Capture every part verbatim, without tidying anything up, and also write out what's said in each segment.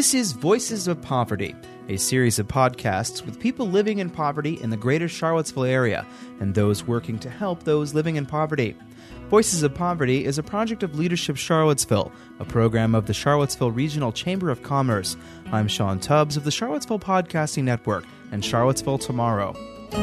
This is Voices of Poverty, a series of podcasts with people living in poverty in the greater Charlottesville area and those working to help those living in poverty. Voices of Poverty is a project of Leadership Charlottesville, a program of the Charlottesville Regional Chamber of Commerce. I'm Sean Tubbs of the Charlottesville Podcasting Network and Charlottesville Tomorrow.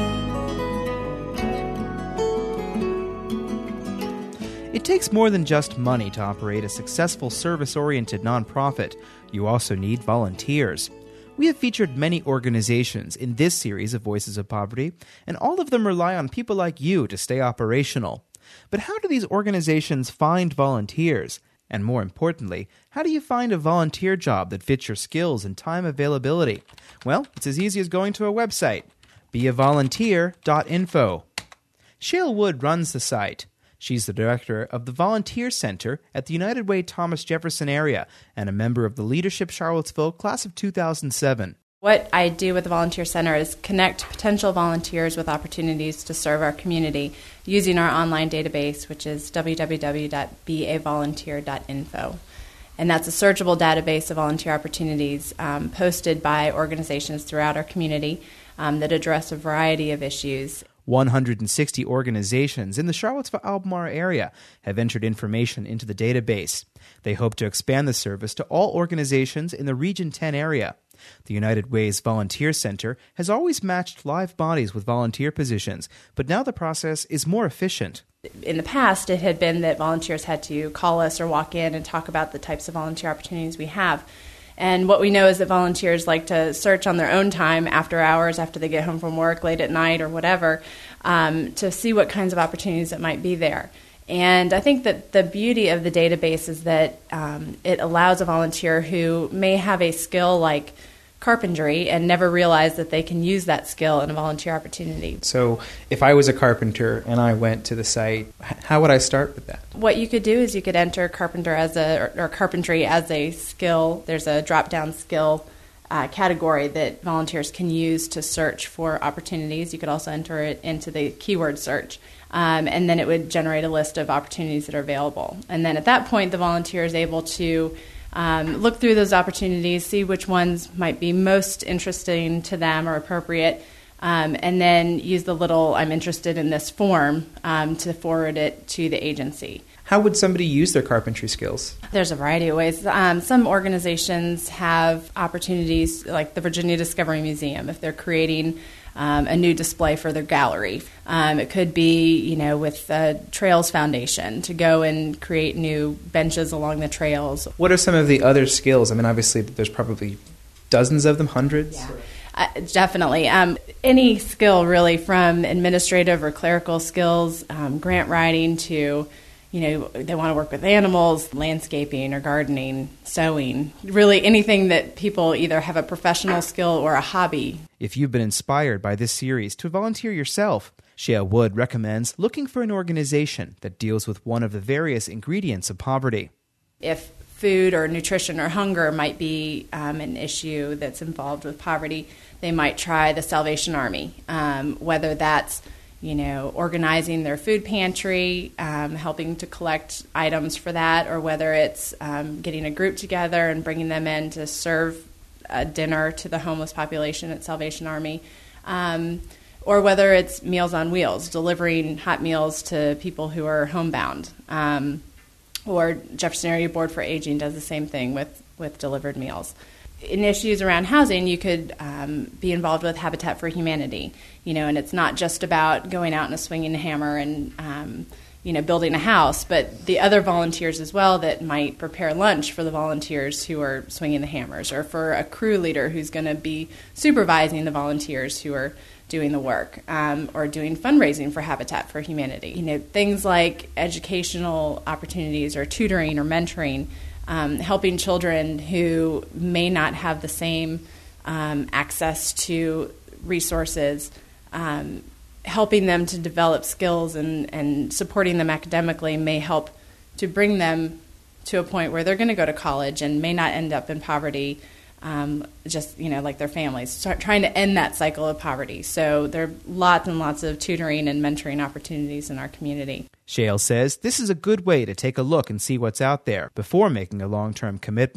It takes more than just money to operate a successful service-oriented nonprofit. You also need volunteers. We have featured many organizations in this series of Voices of Poverty, and all of them rely on people like you to stay operational. But how do these organizations find volunteers? And more importantly, how do you find a volunteer job that fits your skills and time availability? Well, it's as easy as going to a website, be a volunteer dot info. Shale Wood runs the site. She's the director of the Volunteer Center at the United Way Thomas Jefferson area and a member of the Leadership Charlottesville class of two thousand seven. What I do with the Volunteer Center is connect potential volunteers with opportunities to serve our community using our online database, which is w w w dot be a volunteer dot info. And that's a searchable database of volunteer opportunities um, posted by organizations throughout our community um, that address a variety of issues. one hundred sixty organizations in the Charlottesville-Albemarle area have entered information into the database. They hope to expand the service to all organizations in the Region ten area. The United Way's Volunteer Center has always matched live bodies with volunteer positions, but now the process is more efficient. In the past, it had been that volunteers had to call us or walk in and talk about the types of volunteer opportunities we have. And what we know is that volunteers like to search on their own time after hours, after they get home from work, late at night or whatever, um, to see what kinds of opportunities that might be there. And I think that the beauty of the database is that um, it allows a volunteer who may have a skill like carpentry and never realize that they can use that skill in a volunteer opportunity. So if I was a carpenter and I went to the site, how would I start with that? What you could do is you could enter carpenter as a or, or carpentry as a skill. There's a drop-down skill uh, category that volunteers can use to search for opportunities. You could also enter it into the keyword search. Um, and then it would generate a list of opportunities that are available. And then at that point, the volunteer is able to um, look through those opportunities, see which ones might be most interesting to them or appropriate, um, and then use the little I'm interested in this form um, to forward it to the agency. How would somebody use their carpentry skills? There's a variety of ways. Um, some organizations have opportunities like the Virginia Discovery Museum if they're creating Um, a new display for their gallery. Um, it could be, you know, with the Trails Foundation to go and create new benches along the trails. What are some of the other skills? I mean, obviously, there's probably dozens of them, hundreds? Yeah. Uh, definitely. Um, any skill, really, from administrative or clerical skills, um, grant writing to, you know, they want to work with animals, landscaping or gardening, sewing, really anything that people either have a professional skill or a hobby. If you've been inspired by this series to volunteer yourself, Shale Wood recommends looking for an organization that deals with one of the various ingredients of poverty. If food or nutrition or hunger might be um, an issue that's involved with poverty, they might try the Salvation Army, um, whether that's you know, organizing their food pantry, um, helping to collect items for that, or whether it's um, getting a group together and bringing them in to serve a dinner to the homeless population at Salvation Army, um, or whether it's Meals on Wheels, delivering hot meals to people who are homebound, um, or Jefferson Area Board for Aging does the same thing with, with delivered meals. In issues around housing, you could um, be involved with Habitat for Humanity, you know, and it's not just about going out and swinging a hammer and, um, you know, building a house, but the other volunteers as well that might prepare lunch for the volunteers who are swinging the hammers, or for a crew leader who's going to be supervising the volunteers who are doing the work, um, or doing fundraising for Habitat for Humanity. You know, things like educational opportunities or tutoring or mentoring. Um, helping children who may not have the same um, access to resources, um, helping them to develop skills and, and supporting them academically may help to bring them to a point where they're going to go to college and may not end up in poverty, um, just, you know, like their families. Start trying to end that cycle of poverty. So there are lots and lots of tutoring and mentoring opportunities in our community. Shale says this is a good way to take a look and see what's out there before making a long-term commitment.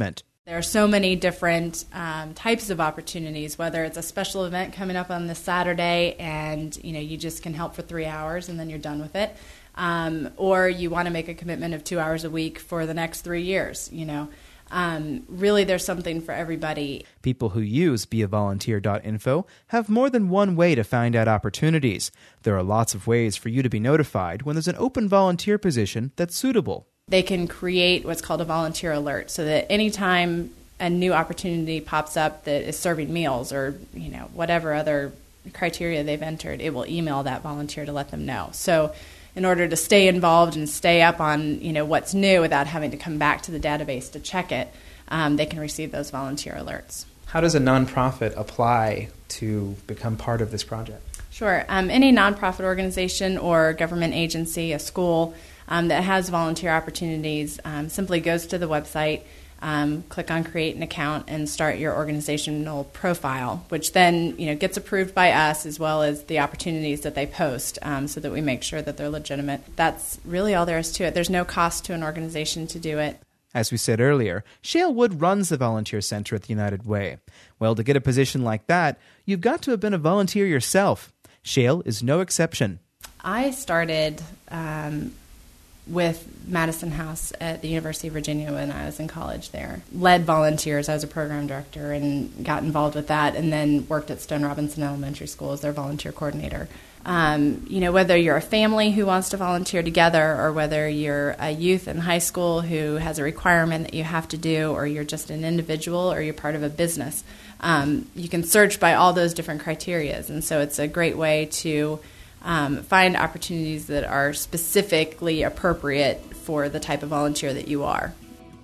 There are so many different um, types of opportunities, whether it's a special event coming up on this Saturday and you know you just can help for three hours and then you're done with it, um, or you want to make a commitment of two hours a week for the next three years. You know, um, really, there's something for everybody. People who use be a volunteer dot info have more than one way to find out opportunities. There are lots of ways for you to be notified when there's an open volunteer position that's suitable. They can create what's called a volunteer alert so that anytime a new opportunity pops up that is serving meals or, you know, whatever other criteria they've entered, it will email that volunteer to let them know. So in order to stay involved and stay up on, you know, what's new without having to come back to the database to check it, um, they can receive those volunteer alerts. How does a nonprofit apply to become part of this project? Sure. Um, any nonprofit organization or government agency, a school, Um, that has volunteer opportunities um, simply goes to the website, um, click on create an account, and start your organizational profile, which then you know gets approved by us as well as the opportunities that they post, um, so that we make sure that they're legitimate. That's really all there is to it. There's no cost to an organization to do it. As we said earlier, Shale Wood runs the Volunteer Center at the United Way. Well, to get a position like that, you've got to have been a volunteer yourself. Shale is no exception. I started Um, with Madison House at the University of Virginia when I was in college there. Led volunteers. I was a program director and got involved with that, and then worked at Stone Robinson Elementary School as their volunteer coordinator. Um, you know, whether you're a family who wants to volunteer together or whether you're a youth in high school who has a requirement that you have to do, or you're just an individual or you're part of a business, um, you can search by all those different criterias. And so it's a great way to Um, find opportunities that are specifically appropriate for the type of volunteer that you are.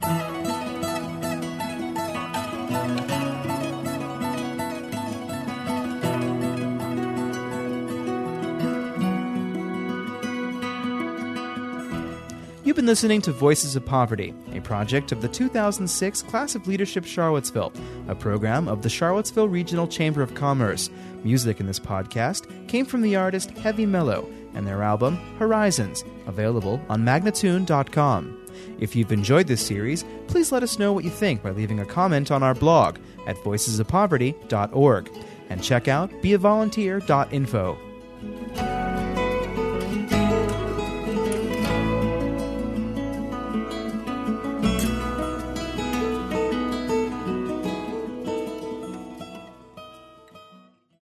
You've been listening to Voices of Poverty, a project of the two thousand six Class of Leadership Charlottesville, a program of the Charlottesville Regional Chamber of Commerce. Music in this podcast came from the artist Heavy Mellow and their album Horizons, available on magnatune dot com. If you've enjoyed this series, please let us know what you think by leaving a comment on our blog at voices of poverty dot org, and check out be a volunteer dot info.